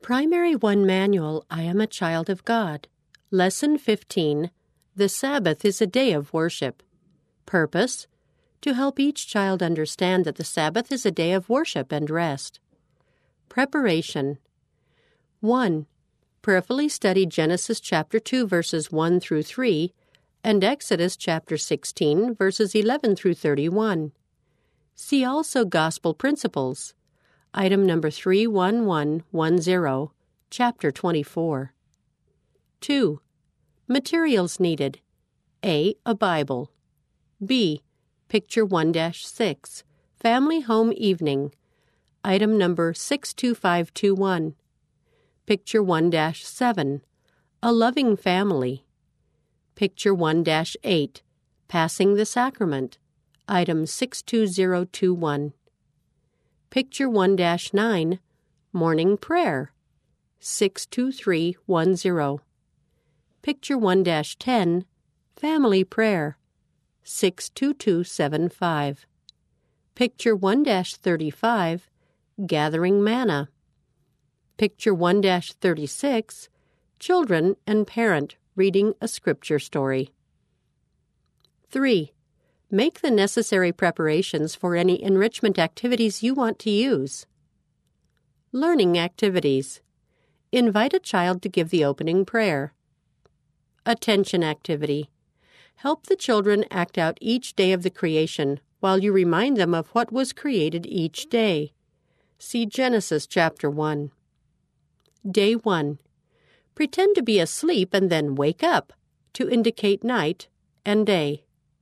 Primary 1 Manual, I Am a Child of God. Lesson 15, The Sabbath is a Day of Worship. Purpose, to help each child understand that the Sabbath is a day of worship and rest. Preparation. 1. Prayerfully study Genesis chapter 2 verses 1 through 3 and Exodus chapter 16 verses 11 through 31. See also Gospel Principles. Item number 31110, Chapter 24. 2. Materials needed. A. A Bible. B. Picture 1-6, Family Home Evening. Item number 62521. Picture 1-7, A Loving Family. Picture 1-8, Passing the Sacrament. Item 62021. Picture 1-9, Morning Prayer, 62310. Picture 1-10, Family Prayer, 62275. Picture 1-35, Gathering Manna. Picture 1-36, Children and Parent Reading a Scripture Story. 3. Make the necessary preparations for any enrichment activities you want to use. Learning activities. Invite a child to give the opening prayer. Attention activity. Help the children act out each day of the creation while you remind them of what was created each day. See Genesis chapter 1. Day 1. Pretend to be asleep and then wake up to indicate night and day.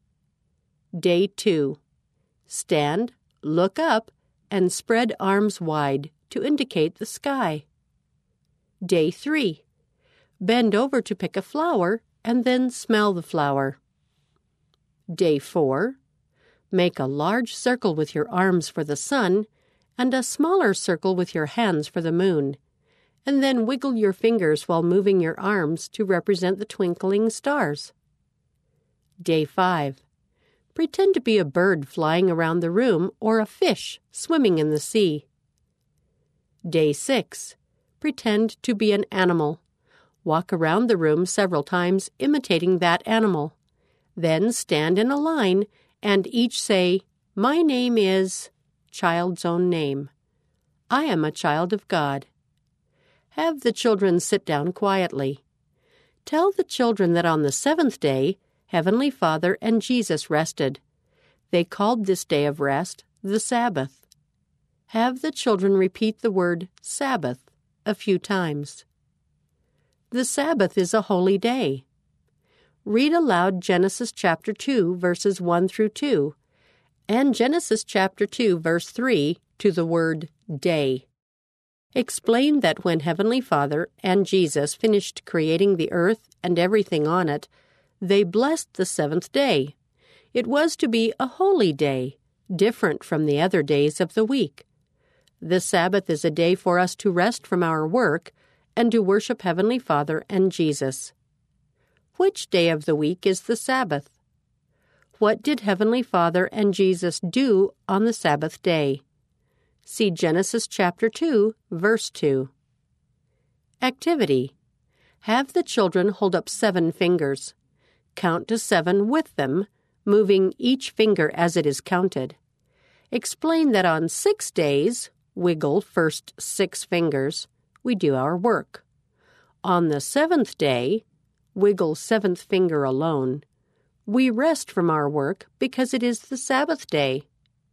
Day 2. Stand, look up, and spread arms wide to indicate the sky. Day 3. Bend over to pick a flower and then smell the flower. Day 4. Make a large circle with your arms for the sun and a smaller circle with your hands for the moon, and then wiggle your fingers while moving your arms to represent the twinkling stars. Day 5. Pretend to be a bird flying around the room or a fish swimming in the sea. Day 6. Pretend to be an animal. Walk around the room several times imitating that animal. Then stand in a line and each say, "My name is," child's own name. I am a child of God. Have the children sit down quietly. Tell the children that on the seventh day, Heavenly Father and Jesus rested. They called this day of rest the Sabbath. Have the children repeat the word Sabbath a few times. The Sabbath is a holy day. Read aloud Genesis chapter 2, verses 1 through 2, and Genesis chapter 2, verse 3 to the word day. Explain that when Heavenly Father and Jesus finished creating the earth and everything on it, they blessed the seventh day. It was to be a holy day, different from the other days of the week. The Sabbath is a day for us to rest from our work and to worship Heavenly Father and Jesus. Which day of the week is the Sabbath? What did Heavenly Father and Jesus do on the Sabbath day? See Genesis chapter 2, verse 2. Activity. Have the children hold up 7 fingers. Count to 7 with them, moving each finger as it is counted. Explain that on 6 days, wiggle first 6 fingers, we do our work. On the 7th day, wiggle 7th finger alone, we rest from our work because it is the Sabbath day.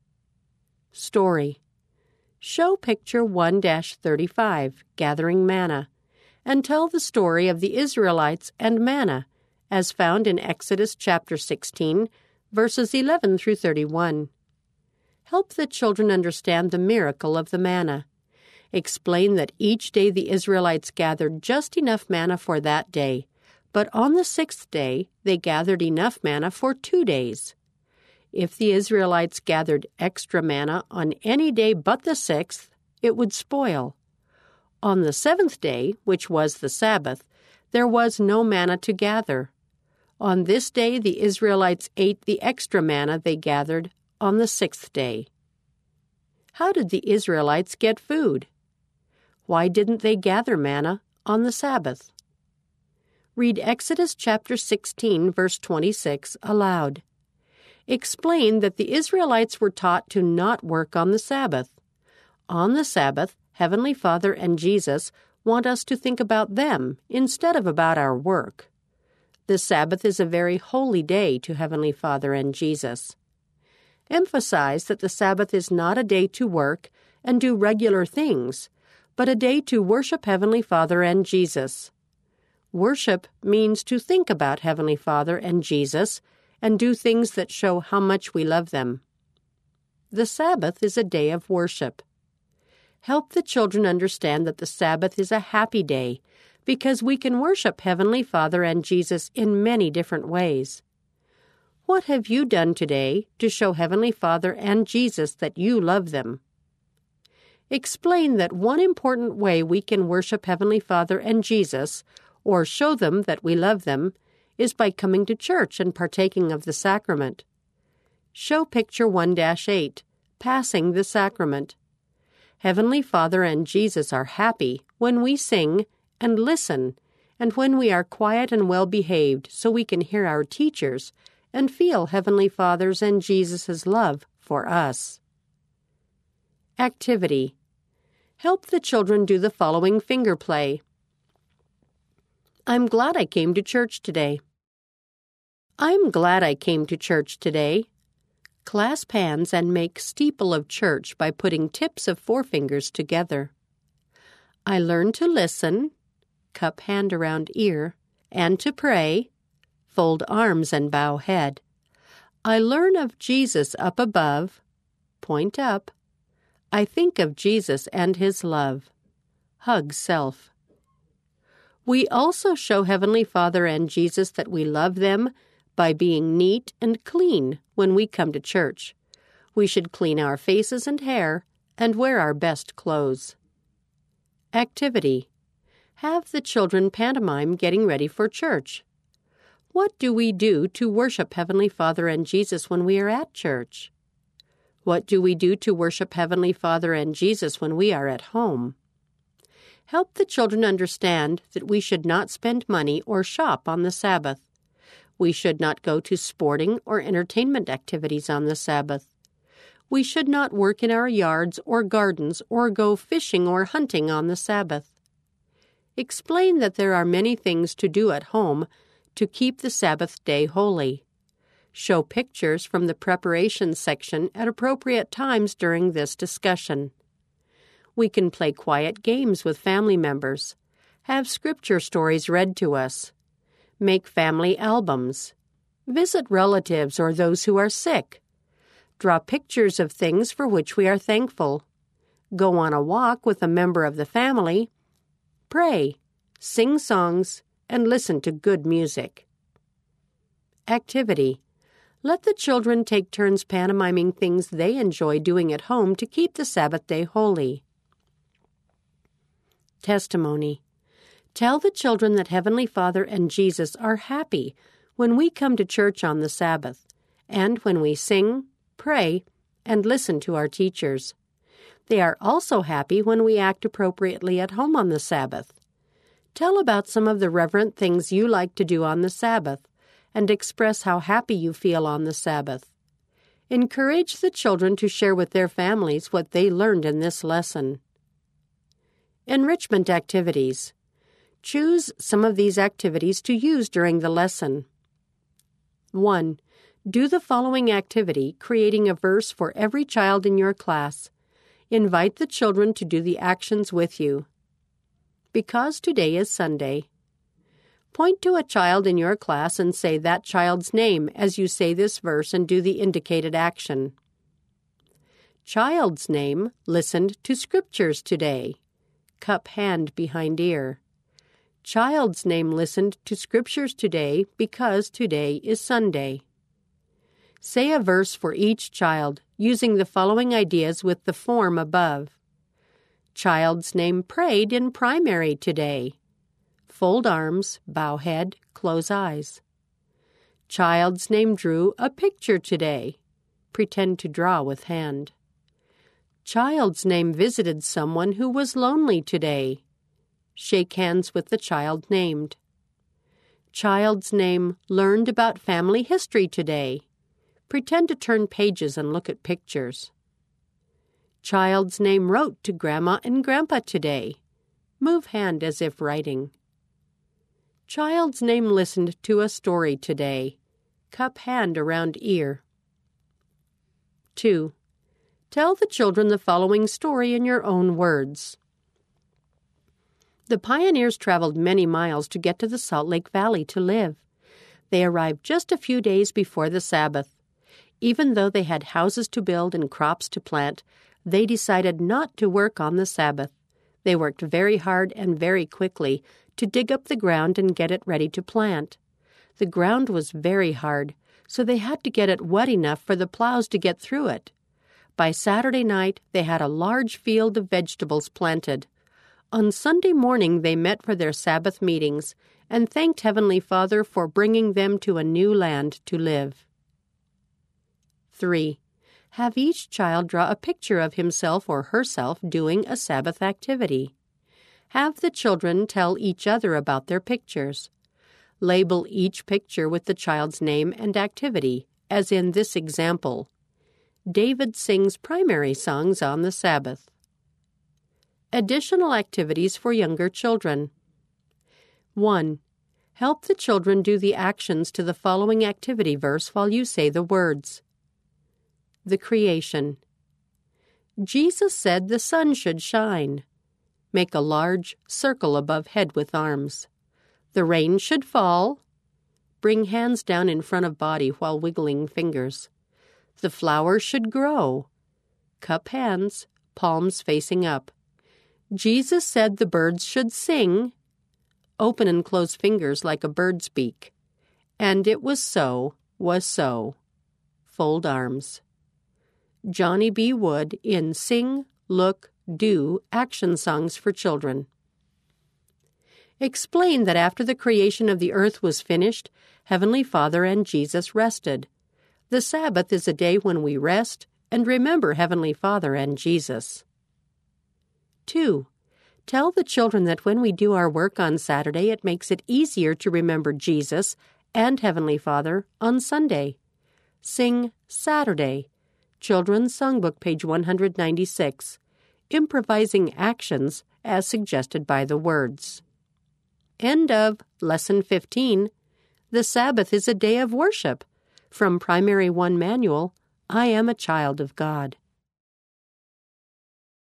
Story. Show picture 1-35, Gathering Manna, and tell the story of the Israelites and manna, as found in Exodus chapter 16, verses 11 through 31. Help the children understand the miracle of the manna. Explain that each day the Israelites gathered just enough manna for that day, but on the 6th day they gathered enough manna for 2 days. If the Israelites gathered extra manna on any day but the 6th, it would spoil. On the 7th day, which was the Sabbath, there was no manna to gather. On this day the Israelites ate the extra manna they gathered on the 6th day. How did the Israelites get food? Why didn't they gather manna on the Sabbath? Read Exodus chapter 16, verse 26 aloud. Explain that the Israelites were taught to not work on the Sabbath. On the Sabbath, Heavenly Father and Jesus want us to think about them instead of about our work. The Sabbath is a very holy day to Heavenly Father and Jesus. Emphasize that the Sabbath is not a day to work and do regular things, but a day to worship Heavenly Father and Jesus. Worship means to think about Heavenly Father and Jesus and do things that show how much we love them. The Sabbath is a day of worship. Help the children understand that the Sabbath is a happy day because we can worship Heavenly Father and Jesus in many different ways. What have you done today to show Heavenly Father and Jesus that you love them? Explain that one important way we can worship Heavenly Father and Jesus, or show them that we love them, is by coming to church and partaking of the sacrament. Show picture 1-8, Passing the Sacrament. Heavenly Father and Jesus are happy when we sing and listen, and when we are quiet and well-behaved so we can hear our teachers and feel Heavenly Father's and Jesus' love for us. Activity. Help the children do the following finger play. I'm glad I came to church today. I'm glad I came to church today. Clasp hands and make steeple of church by putting tips of forefingers together. I learned to listen, cup hand around ear, and to pray, fold arms and bow head. I learn of Jesus up above, point up. I think of Jesus and His love. Hug self. We also show Heavenly Father and Jesus that we love them by being neat and clean when we come to church. We should clean our faces and hair and wear our best clothes. Activity. Have the children pantomime getting ready for church. What do we do to worship Heavenly Father and Jesus when we are at church? What do we do to worship Heavenly Father and Jesus when we are at home? Help the children understand that we should not spend money or shop on the Sabbath. We should not go to sporting or entertainment activities on the Sabbath. We should not work in our yards or gardens or go fishing or hunting on the Sabbath. Explain that there are many things to do at home to keep the Sabbath day holy. Show pictures from the preparation section at appropriate times during this discussion. We can play quiet games with family members, have scripture stories read to us, make family albums, visit relatives or those who are sick, draw pictures of things for which we are thankful, go on a walk with a member of the family, pray, sing songs, and listen to good music. Activity. Let the children take turns pantomiming things they enjoy doing at home to keep the Sabbath day holy. Testimony. Tell the children that Heavenly Father and Jesus are happy when we come to church on the Sabbath, and when we sing, pray, and listen to our teachers. They are also happy when we act appropriately at home on the Sabbath. Tell about some of the reverent things you like to do on the Sabbath, and express how happy you feel on the Sabbath. Encourage the children to share with their families what they learned in this lesson. Enrichment activities. Choose some of these activities to use during the lesson. 1. Do the following activity, creating a verse for every child in your class. Invite the children to do the actions with you. Because today is Sunday. Point to a child in your class and say that child's name as you say this verse and do the indicated action. Child's name listened to scriptures today. Cup hand behind ear. Child's name listened to scriptures today because today is Sunday. Say a verse for each child, using the following ideas with the form above. Child's name prayed in primary today. Fold arms, bow head, close eyes. Child's name drew a picture today. Pretend to draw with hand. Child's name visited someone who was lonely today. Shake hands with the child named. Child's name learned about family history today. Pretend to turn pages and look at pictures. Child's name wrote to Grandma and Grandpa today. Move hand as if writing. Child's name listened to a story today. Cup hand around ear. 2. Tell the children the following story in your own words. The pioneers traveled many miles to get to the Salt Lake Valley to live. They arrived just a few days before the Sabbath. Even though they had houses to build and crops to plant, they decided not to work on the Sabbath. They worked very hard and very quickly to dig up the ground and get it ready to plant. The ground was very hard, so they had to get it wet enough for the plows to get through it. By Saturday night, they had a large field of vegetables planted. On Sunday morning, they met for their Sabbath meetings and thanked Heavenly Father for bringing them to a new land to live. 3. Have each child draw a picture of himself or herself doing a Sabbath activity. Have the children tell each other about their pictures. Label each picture with the child's name and activity, as in this example. David sings primary songs on the Sabbath. Additional activities for younger children. 1. Help the children do the actions to the following activity verse while you say the words. The creation. Jesus said the sun should shine. Make a large circle above head with arms. The rain should fall. Bring hands down in front of body while wiggling fingers. The flowers should grow. Cup hands, palms facing up. Jesus said the birds should sing. Open and close fingers like a bird's beak. And it was so, was so. Fold arms. Johnny B. Wood in Sing, Look, Do action songs for children. Explain that after the creation of the earth was finished, Heavenly Father and Jesus rested. The Sabbath is a day when we rest and remember Heavenly Father and Jesus. 2. Tell the children that when we do our work on Saturday, it makes it easier to remember Jesus and Heavenly Father on Sunday. Sing Saturday. Children's Songbook, page 196. Improvising actions as suggested by the words. End of Lesson 15. The Sabbath is a day of worship. From Primary 1 Manual, I Am a Child of God.